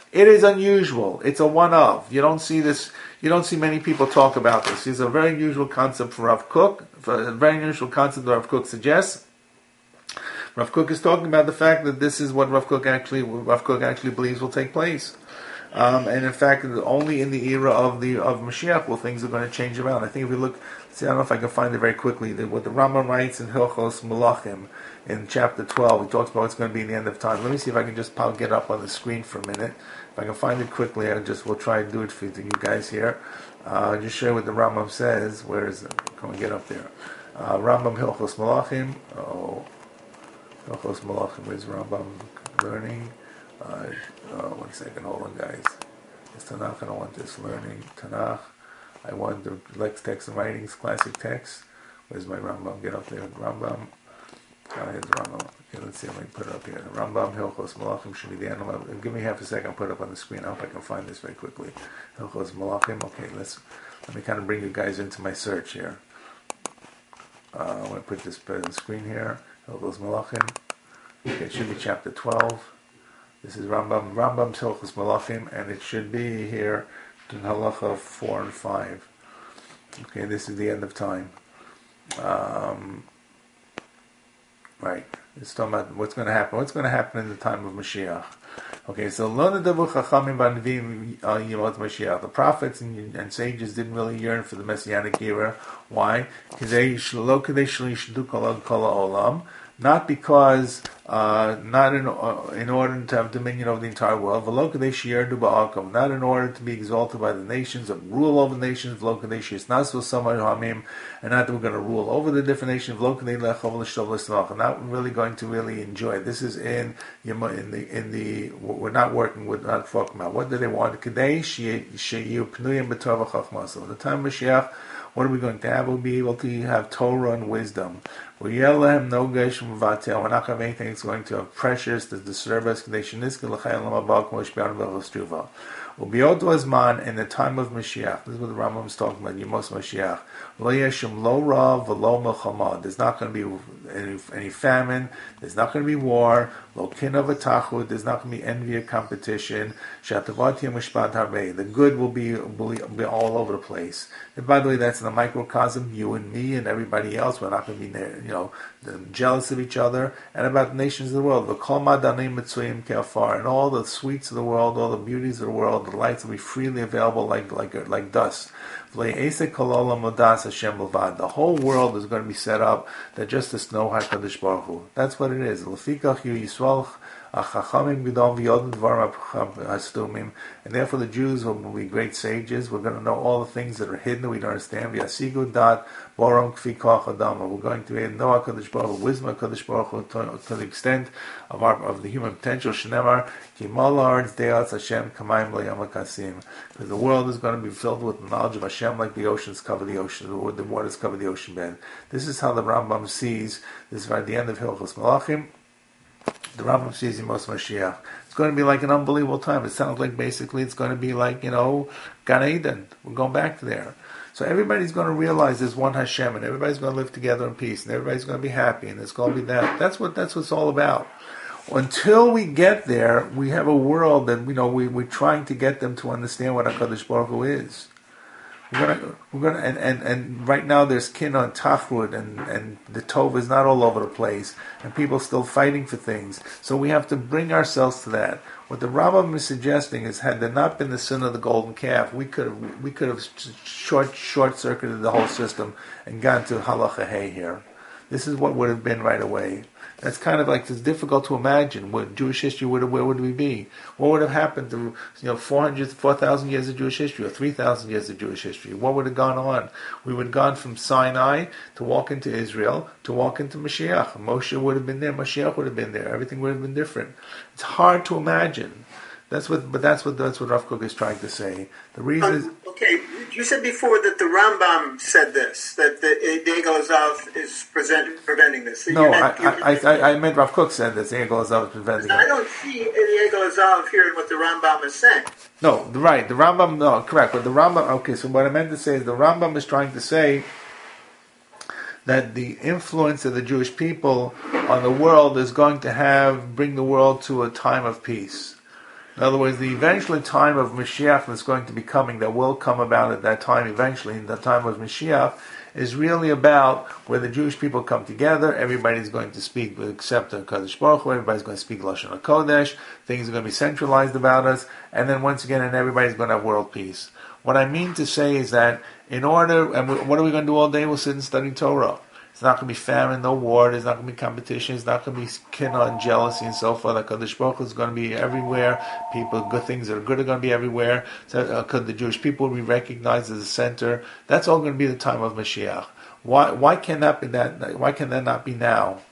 It is unusual. It's a one-of. You don't see this. You don't see many people talk about this. It's a very unusual concept for Rav Kook. A very unusual concept that Rav Kook suggests. Rav Kook is talking about the fact that this is what Rav Kook actually believes will take place. And in fact, only in the era of Mashiach will things are going to change around. I think if we look, I don't know if I can find it very quickly. What the Rambam writes in Hilchos Melachim in chapter 12, he talks about what's going to be in the end of time. Let me see if I can just get up on the screen for a minute. If I can find it quickly, we'll try and do it for you guys here. Just share what the Rambam says. Where is it? Can we get up there? Rambam Hilchos Melachim. Hilchos Melachim is Rambam learning. 1 second, hold on, guys. It's Tanakh. I don't want this learning Tanakh. I want the Lex Text and Writings, classic text. Where's my Rambam? Get up there. Rambam. Here's Rambam. Okay, let's see if I can put it up here. The Rambam, Hilchos Melachim should be the end. Give me half a second. I'll put it up on the screen. I hope I can find this very quickly. Hilchos Melachim. Okay, let me kind of bring you guys into my search here. I'm going to put this on the screen here. Hilchos Melachim. Okay, it should be chapter 12. This is Rambam's Hilchos Melachim, and it should be here in Halacha 4 and 5. Okay, this is the end of time. Right. It's talking about what's going to happen. What's going to happen in the time of Mashiach? Okay, so the prophets and sages didn't really yearn for the Messianic era. Why? Not because, not in order to have dominion over the entire world. Not in order to be exalted by the nations, or rule over the nations. And not that we're going to rule over the different nations. Not really going to really enjoy it. This is in the we're not working with, not talking about. What do they want? So at the time of Mashiach, what are we going to have? We'll be able to have Torah and wisdom. We're not going to have anything that's going to have pressures to disturb us. In the time of Mashiach, this is what the Rambam is talking about, Yemos Mashiach. There's not going to be any famine, there's not going to be war, there's not going to be envy or competition. The good will be all over the place. And by the way, that's in the microcosm, you and me and everybody else. We're not going to be there, jealous of each other. And about the nations of the world, and all the sweets of the world, all the beauties of the world, the lights will be freely available like dust. The whole world is going to be set up that just to know HaKadosh Baruch Hu. That's what it is. And therefore the Jews will be great sages. We're going to know all the things that are hidden that we don't understand. We're going to know HaKadosh Baruch Hu, wisdom of HaKadosh Baruch Hu to the extent of the human potential. Because the world is going to be filled with the knowledge of Hashem like the oceans cover the ocean, the waters cover the ocean bed. This is how the Rambam sees, this is right at the end of Hilchos Melachim, the Rambam sees Yemos Mashiach. It's going to be like an unbelievable time. It sounds like basically it's going to be like, Gan Eden. We're going back to there. So everybody's going to realize there's one Hashem, and everybody's going to live together in peace, and everybody's going to be happy, and it's going to be that. That's what it's all about. Until we get there, we have a world that we're trying to get them to understand what HaKadosh Baruch Hu is. We're gonna, and right now there's kin on Tachrut, and the Tov is not all over the place, and people still fighting for things. So we have to bring ourselves to that. What the Rambam is suggesting is, had there not been the sin of the golden calf, we could have short circuited the whole system and gone to Halacha Hey here. This is what would have been right away. That's kind of like, it's difficult to imagine what Jewish history where would we be? What would have happened to 4,000 years of Jewish history, or 3,000 years of Jewish history? What would have gone on? We would have gone from Sinai to walk into Israel to walk into Mashiach. Moshe would have been there. Mashiach would have been there. Everything would have been different. It's hard to imagine. That's what Rav Kook is trying to say. The reason is, okay, you said before that the Rambam said this, that the Egel Azav is preventing this. So I meant Rav Kook said that the Egel Azav is preventing it. I don't see the Egel Azav here in what the Rambam is saying. No, right. The Rambam, no, correct. But the Rambam, okay, so what I meant to say is the Rambam is trying to say that the influence of the Jewish people on the world is going to bring the world to a time of peace. In other words, the eventual time of Mashiach that's going to be coming, that will come about at that time eventually, in the time of Mashiach, is really about where the Jewish people come together, everybody's going to speak except the Kadosh Baruch Hu, everybody's going to speak Lashon HaKodesh, things are going to be centralized about us, and then once again, and everybody's going to have world peace. What I mean to say is that in order, and what are we going to do all day? We'll sit and study Torah. It's not going to be famine, no war, there's not going to be competition, it's not going to be kinna and jealousy and so forth. HaKadosh Baruch Hu is going to be everywhere. People, good things that are good are going to be everywhere. So, the Jewish people will be recognized as a center. That's all going to be the time of Mashiach. Why can that be that? Why can that not be now?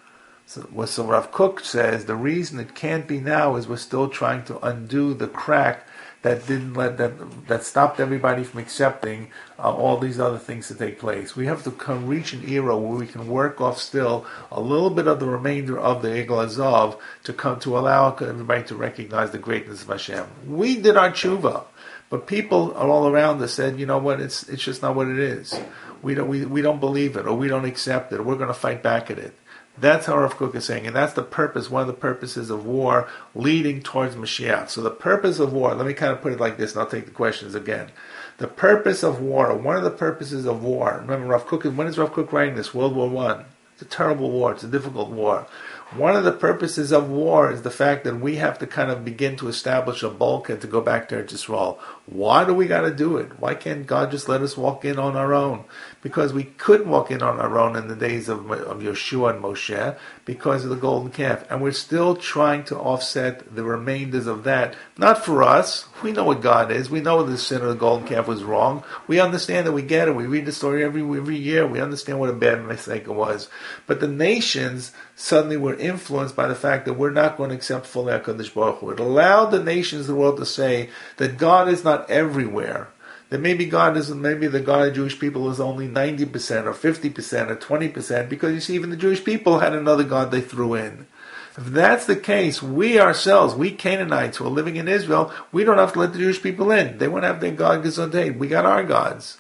So Rav Kook says the reason it can't be now is we're still trying to undo the crack that didn't that stopped everybody from accepting all these other things to take place. We have to reach an era where we can work off still a little bit of the remainder of the Egel Azov to allow everybody to recognize the greatness of Hashem. We did our tshuva, but people all around us said, you know what, it's just not what it is. We don't believe it, or we don't accept it, or we're going to fight back at it. That's how Rav Kook is saying, and that's the purpose, one of the purposes of war leading towards Mashiach. So the purpose of war, let me kind of put it like this, and I'll take the questions again. The purpose of war, one of the purposes of war, remember Rav Kook, when is Rav Kook writing this? World War I. It's a terrible war, it's a difficult war. One of the purposes of war is the fact that we have to kind of begin to establish a bulkhead to go back to Eretz Yisrael. Why do we got to do it? Why can't God just let us walk in on our own? Because we could walk in on our own in the days of Yeshua and Moshe because of the golden calf. And we're still trying to offset the remainders of that. Not for us. We know what God is. We know the sin of the golden calf was wrong. We understand that. We get it. We read the story every year. We understand what a bad mistake it was. But the nations suddenly were influenced by the fact that we're not going to accept fully HaKadosh Baruch Hu. It allowed the nations of the world to say that God is not everywhere. That maybe the God of Jewish people is only 90% or 50% or 20%, because you see, even the Jewish people had another God they threw in. If that's the case, we ourselves, we Canaanites who are living in Israel, we don't have to let the Jewish people in. They won't have their God Gesundheit. We got our gods.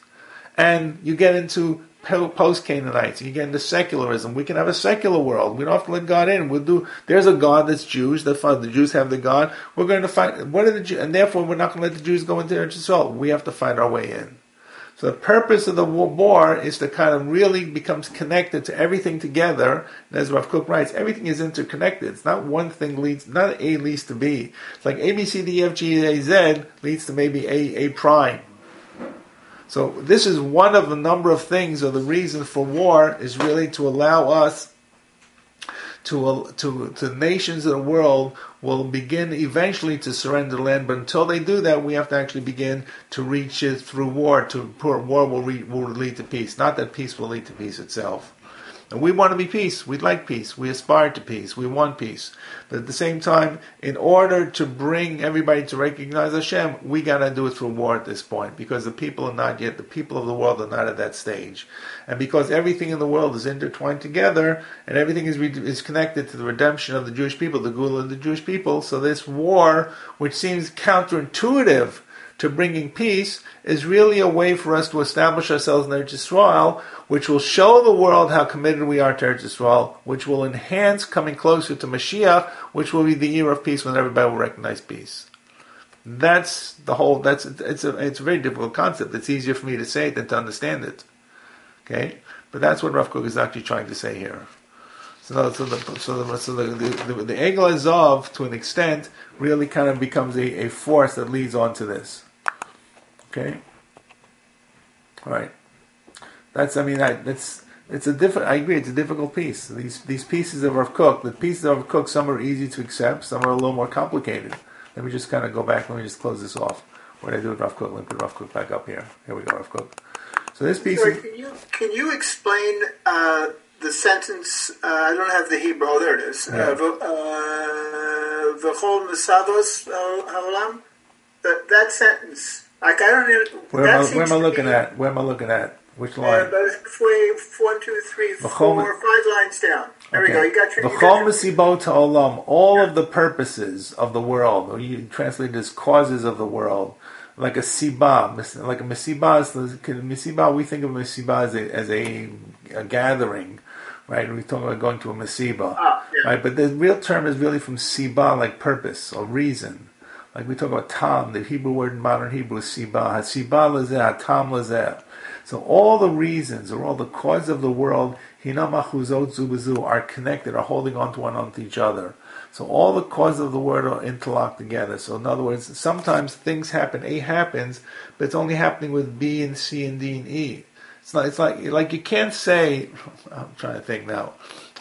And you get into post-Canaanites, and you get into secularism. We can have a secular world. We don't have to let God in. There's a God that's Jews. The Jews have the God. We're going to fight. What are the Jews? And therefore, we're not going to let the Jews go into Eretz Yisrael. We have to find our way in. So the purpose of the war is to kind of really becomes connected to everything together. And as Rav Kook writes, everything is interconnected. It's not one thing not A leads to B. It's like A, B, C, D, E, F, G, A, Z leads to maybe A prime. So this is one of the number of things, or the reason for war is really to allow us to nations of the world will begin eventually to surrender land, but until they do that, we have to actually begin to reach it through war. War will lead to peace. Not that peace will lead to peace itself. And we want to be peace. We like peace. We aspire to peace. We want peace. But at the same time, in order to bring everybody to recognize Hashem, we got to do it through war at this point, because the people are not yet, the people of the world are not at that stage. And because everything in the world is intertwined together, and everything is connected to the redemption of the Jewish people, the Gula of the Jewish people, so this war, which seems counterintuitive to bringing peace, is really a way for us to establish ourselves in Eretz Yisrael, which will show the world how committed we are to Eretz Yisrael, which will enhance coming closer to Mashiach, which will be the year of peace when everybody will recognize peace. That's the whole. It's a very difficult concept. It's easier for me to say it than to understand it. Okay, but that's what Rav Kook is actually trying to say here. So the Egel Azov, to an extent, really kind of becomes a force that leads on to this. Okay, all right. I agree. It's a difficult piece. These pieces of Rav Kook, the pieces of Rav Kook, some are easy to accept, some are a little more complicated. Let me just kind of go back. Let me just close this off. What did I do with Rav Kook? Let me put Rav Kook back up here. Here we go, Rav Kook. So this piece. Sorry, can you explain the sentence? I don't have the Hebrew. Oh, there it is. V'chol mesavos haolam. That sentence. Like, I don't know. Where am I looking at? Which line? About 1, 2, 3, 4, 5 lines down. There we go. You got your. V'chol mesibot haolam. All of the purposes of the world, or you translate it as causes of the world, like a siba, like a mesiba. We think of mesiba as a gathering, right? We talk about going to a mesiba, right? But the real term is really from siba, like purpose or reason. Like we talk about tam, the Hebrew word in modern Hebrew is siba. Ha-siba lazeh, ha-tam lazeh. So all the reasons or all the causes of the world, hina machuzot zu b'zu, are connected, are holding on to one onto each other. So all the causes of the world are interlocked together. So in other words, sometimes things happen, A happens, but it's only happening with B and C and D and E. It's like you can't say, I'm trying to think now,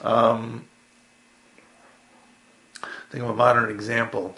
think of a modern example.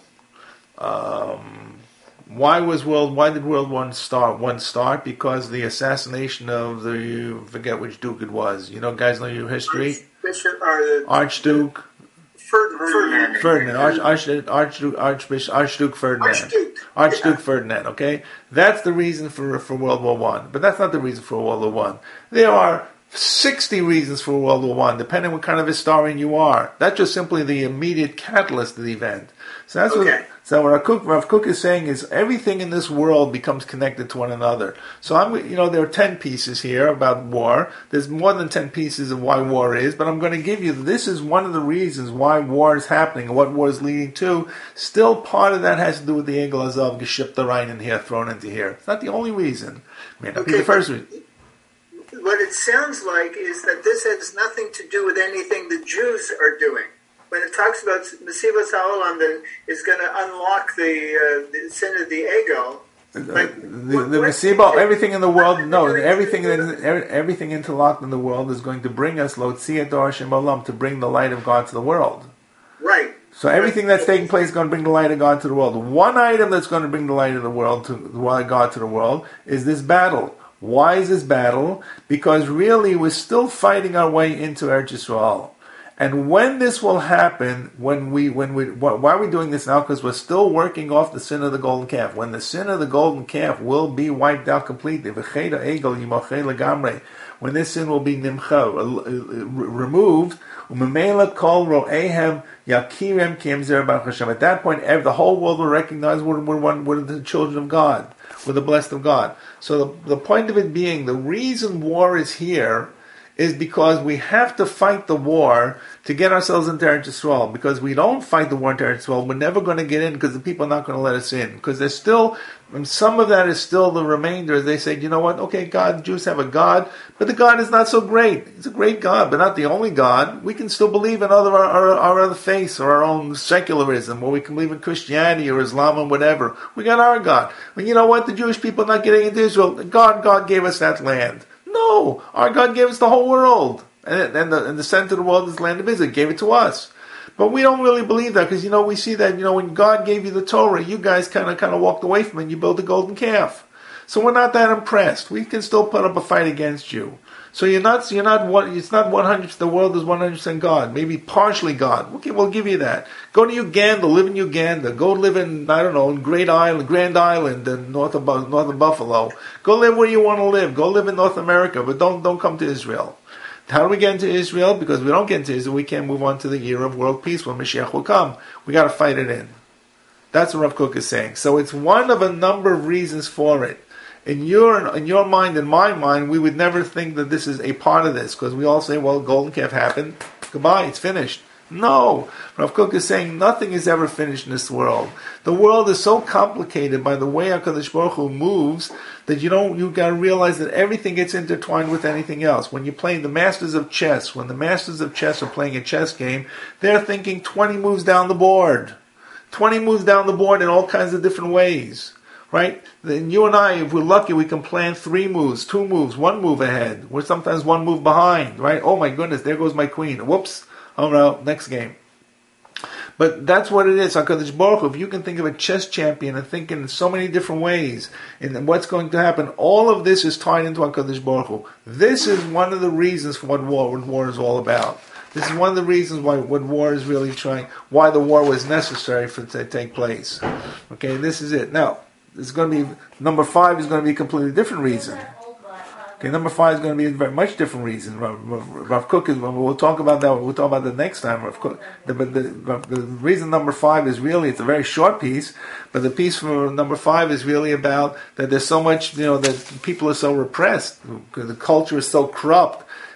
Why did World War start? Because the assassination of forget which Duke it was. You know, guys know your history? Archduke Ferdinand. Archduke Ferdinand. Archduke Ferdinand, okay? That's the reason for World War I. But that's not the reason for World War I. There are 60 reasons for World War I, depending what kind of historian you are. That's just simply the immediate catalyst of the event. So that's what Rav Kook is saying is everything in this world becomes connected to one another. So there are 10 pieces here about war. There's more than 10 pieces of why war is, but I'm going to give you, this is one of the reasons why war is happening and what war is leading to. Still part of that has to do with the Egel Azav, Geshipped Rein in here, thrown into here. It's not the only reason. The first reason. What it sounds like is that this has nothing to do with anything the Jews are doing. When it talks about Mesivas HaOlam that is going to unlock the sin of the ego, the Mesiba, everything in the world, everything interlocked in the world is going to bring us Lotziyat Or Hashem Olam, to bring the light of God to the world. Right. So everything that's taking place is going to bring the light of God to the world. One item that's going to bring the light of the world to God to the world is this battle. Why is this battle? Because really we're still fighting our way into Eretz Yisrael. And when this will happen, why are we doing this now? Because we're still working off the sin of the golden calf. When the sin of the golden calf will be wiped out completely, when this sin will be removed, at that point, the whole world will recognize we're the children of God, we're the blessed of God. So the point of it being, the reason war is here is because we have to fight the war to get ourselves into Eretz Yisrael. Because we don't fight the war into Eretz Yisrael, we're never going to get in because the people are not going to let us in. Because there's still, and some of that is still the remainder. They say, you know what, okay, God, Jews have a God, but the God is not so great. It's a great God, but not the only God. We can still believe in our other faiths or our own secularism, or we can believe in Christianity or Islam or whatever. We got our God. But you know what, the Jewish people are not getting into Israel. God gave us that land. No, our God gave us the whole world, and the center of the world is the land of Israel. He gave it to us, but we don't really believe that because we see that when God gave you the Torah, you guys kind of walked away from it. And you built a golden calf, so we're not that impressed. We can still put up a fight against you. So it's not 100%. The world is 100% God, maybe partially God. Okay, we'll give you that. Go to Uganda, live in Uganda. Go live in in Grand Island, north of Buffalo. Go live where you want to live. Go live in North America, but don't come to Israel. How do we get into Israel? Because we don't get into Israel, we can't move on to the year of world peace when Mashiach will come. We got to fight it in. That's what Rav Kook is saying. So it's one of a number of reasons for it. In your mind, in my mind, we would never think that this is a part of this, because we all say, well, golden calf happened, goodbye, it's finished. No, Rav Kook is saying nothing is ever finished in this world. The world is so complicated by the way HaKadosh Baruch Hu moves that you got to realize that everything gets intertwined with anything else. When you're playing the masters of chess, when the masters of chess are playing a chess game, they're thinking 20 moves down the board. 20 moves down the board in all kinds of different ways. Right? Then you and I, if we're lucky, we can plan 3 moves, 2 moves, 1 move ahead. We're sometimes 1 move behind, right? Oh my goodness, there goes my queen. Whoops. Oh no, next game. But that's what it is. HaKadosh Baruch Hu, if you can think of a chess champion and think in so many different ways in what's going to happen, all of this is tied into HaKadosh Baruch Hu. This is one of the reasons for what war is all about. This is one of the reasons why war is really why the war was necessary to take place. Okay, this is it. Now, it's going to be, number 5 is going to be a completely different reason. Okay, number 5 is going to be a very much different reason. Rav Kook is, we'll talk about that. We'll talk about that next time. Rav Kook, the reason number 5 is really, it's a very short piece, but the piece for number 5 is really about that there's so much, that people are so repressed, the culture is so corrupt,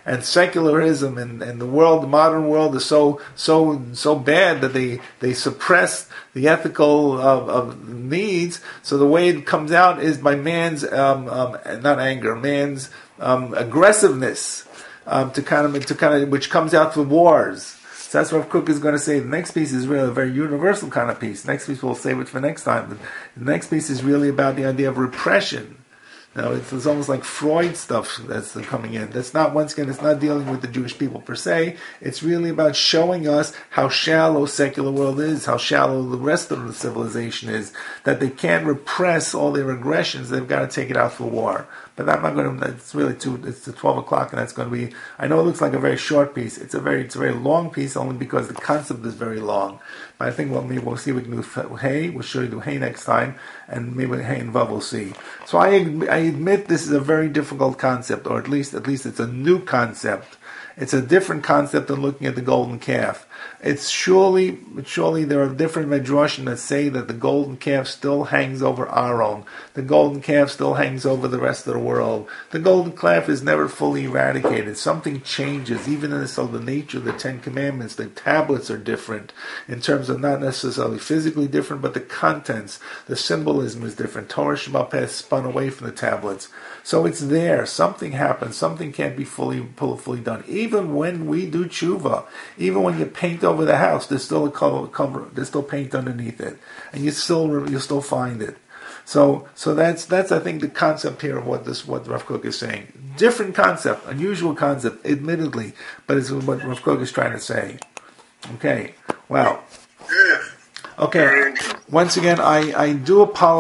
and secularism and the world, the modern world is so bad that they suppress the ethical of needs. So the way it comes out is by man's not anger, man's aggressiveness to kind of which comes out through wars. So that's what Rav Kook is going to say. The next piece is really a very universal kind of piece. Next piece we'll save it for next time. But the next piece is really about the idea of repression. Now it's almost like Freud stuff that's coming in. That's not, once again, it's not dealing with the Jewish people per se. It's really about showing us how shallow secular world is, how shallow the rest of the civilization is, that they can't repress all their aggressions. They've got to take it out for war. But I'm not going to. It's really it's the 12 o'clock, and that's going to be. I know it looks like a very short piece. It's a very long piece, only because the concept is very long. But I think maybe we'll see. We can do Hey. We'll show you do Hey next time, and maybe Hey and Vav we'll see. So I admit this is a very difficult concept, or at least it's a new concept. It's a different concept than looking at the golden calf. It's surely there are different midrashim that say that the golden calf still hangs over Aaron. The golden calf still hangs over the rest of the world. The golden calf is never fully eradicated. Something changes, even in the nature of the Ten Commandments. The tablets are different in terms of not necessarily physically different, but the contents, the symbolism is different. Torah Shema Peh spun away from the tablets. So it's there. Something happens. Something can't be fully done. Even when we do tshuva, even when you paint over the house, there's still a cover, there's still paint underneath it, and you still find it. So that's I think the concept here of what Rav Kook is saying. Different concept, unusual concept, admittedly, but it's what Rav Kook is trying to say. Okay, wow. Okay, once again, I do apologize.